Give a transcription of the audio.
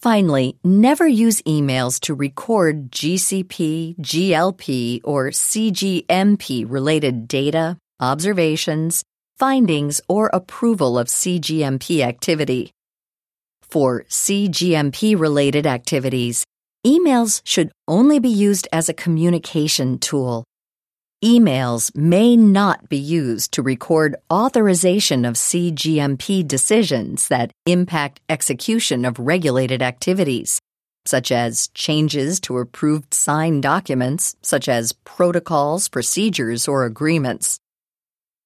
Finally, never use emails to record GCP, GLP, or CGMP-related data, observations, findings, or approval of CGMP activity. For CGMP-related activities, emails should only be used as a communication tool. Emails may not be used to record authorization of CGMP decisions that impact execution of regulated activities, such as changes to approved signed documents, such as protocols, procedures, or agreements.